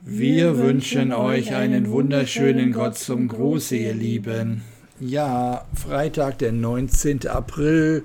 Wir wünschen euch einen wunderschönen Gott zum Gruße, ihr Lieben. Ja, Freitag, der 19. April,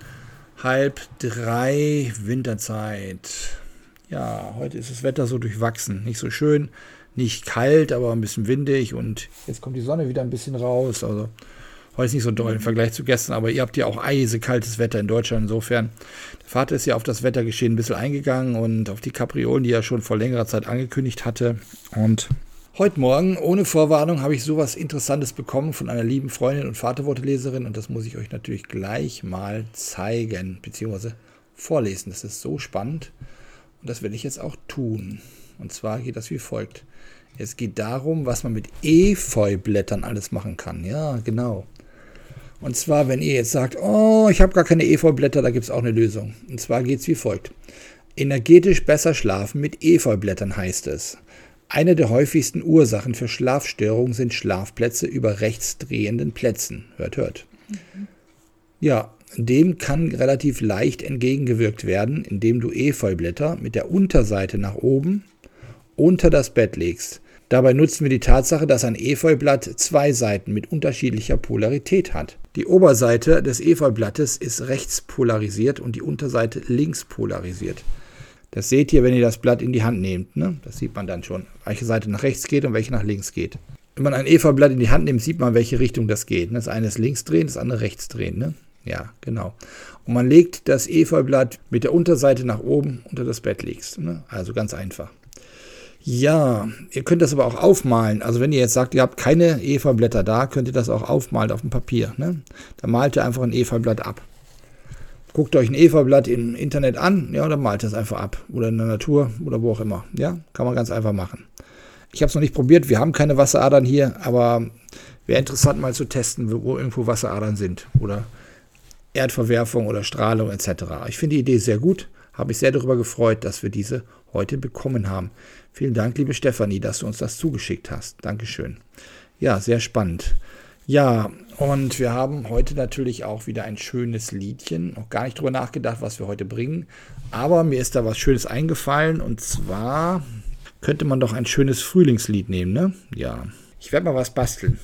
2:30, Winterzeit. Ja, heute ist das Wetter so durchwachsen. Nicht so schön, nicht kalt, aber ein bisschen windig. Und jetzt kommt die Sonne wieder ein bisschen raus. Also heute ist nicht so doll im Vergleich zu gestern, aber ihr habt ja auch eisekaltes Wetter in Deutschland. Insofern, der Vater ist ja auf das Wettergeschehen ein bisschen eingegangen und auf die Kapriolen, die er schon vor längerer Zeit angekündigt hatte. Und heute Morgen, ohne Vorwarnung, habe ich sowas Interessantes bekommen von einer lieben Freundin und Vaterworteleserin. Und das muss ich euch natürlich gleich mal zeigen, beziehungsweise vorlesen. Das ist so spannend. Und das werde ich jetzt auch tun. Und zwar geht das wie folgt. Es geht darum, was man mit Efeublättern alles machen kann. Ja, genau. Und zwar, wenn ihr jetzt sagt, oh, ich habe gar keine Efeublätter, da gibt es auch eine Lösung. Und zwar geht es wie folgt. Energetisch besser schlafen mit Efeublättern heißt es. Eine der häufigsten Ursachen für Schlafstörungen sind Schlafplätze über rechtsdrehenden Plätzen. Hört, hört. Ja, dem kann relativ leicht entgegengewirkt werden, indem du Efeublätter mit der Unterseite nach oben unter das Bett legst. Dabei nutzen wir die Tatsache, dass ein Efeublatt zwei Seiten mit unterschiedlicher Polarität hat. Die Oberseite des Efeublattes ist rechts polarisiert und die Unterseite links polarisiert. Das seht ihr, wenn ihr das Blatt in die Hand nehmt. Ne? Das sieht man dann schon, welche Seite nach rechts geht und welche nach links geht. Wenn man ein Efeublatt in die Hand nimmt, sieht man, welche Richtung das geht. Das eine ist links drehen, das andere rechts drehen. Ne? Ja, genau. Und man legt das Efeublatt mit der Unterseite nach oben unter das Bett legst. Ne? Also ganz einfach. Ja, ihr könnt das aber auch aufmalen. Also wenn ihr jetzt sagt, ihr habt keine Efeublätter da, könnt ihr das auch aufmalen auf dem Papier. Ne? Da malt ihr einfach ein Efeublatt ab. Guckt euch ein Efeublatt im Internet an, ja, oder malt es einfach ab. Oder in der Natur oder wo auch immer. Ja, kann man ganz einfach machen. Ich habe es noch nicht probiert, wir haben keine Wasseradern hier, aber wäre interessant mal zu testen, wo irgendwo Wasseradern sind. Oder Erdverwerfung oder Strahlung etc. Ich finde die Idee sehr gut. Habe mich sehr darüber gefreut, dass wir diese heute bekommen haben. Vielen Dank, liebe Stefanie, dass du uns das zugeschickt hast. Dankeschön. Ja, sehr spannend. Ja, und wir haben heute natürlich auch wieder ein schönes Liedchen. Noch gar nicht drüber nachgedacht, was wir heute bringen. Aber mir ist da was Schönes eingefallen. Und zwar könnte man doch ein schönes Frühlingslied nehmen, ne? Ja, ich werde mal was basteln.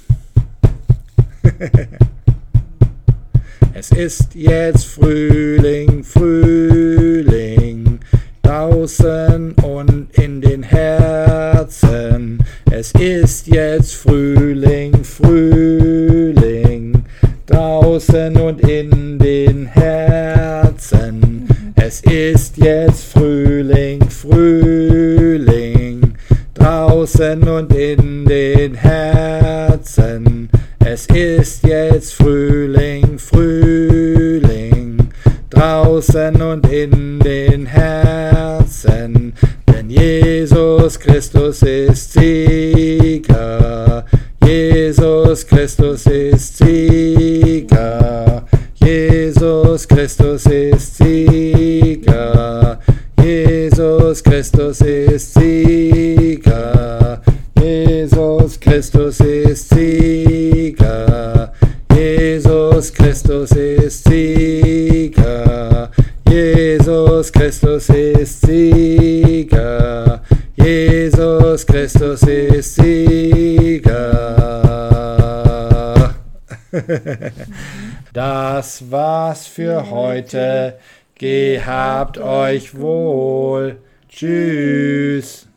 Es ist jetzt Frühling, Frühling, draußen und in den Herzen. Es ist jetzt Frühling, Frühling, draußen und in den Herzen. Es ist jetzt Frühling, Frühling, draußen und in den Herzen. Es ist jetzt Frühling, Frühling, draußen und in den Herzen. Denn Jesus Christus ist Sieger, Jesus Christus ist Sieger, Jesus Christus ist Sieger, Jesus Christus ist Sieger, Jesus Christus ist Sieger, Jesus Christus ist Sieger, Jesus Christus ist Sieger, Jesus Christus ist Sieger. Das war's für heute. Gehabt euch wohl. Tschüss.